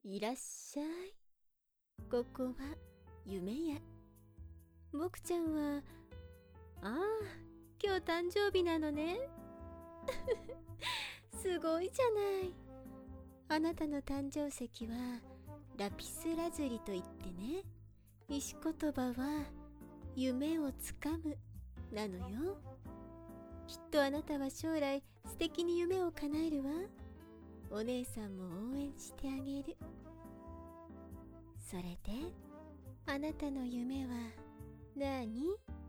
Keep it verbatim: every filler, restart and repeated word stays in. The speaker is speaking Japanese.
いらっしゃい。ここは夢屋。僕ちゃんは、ああ、今日誕生日なのね。すごいじゃない。あなたの誕生石はラピスラズリといってね、石言葉は夢をつかむなのよ。きっとあなたは将来素敵に夢を叶えるわ。お姉さんも応援してあげる。それで、あなたの夢は何？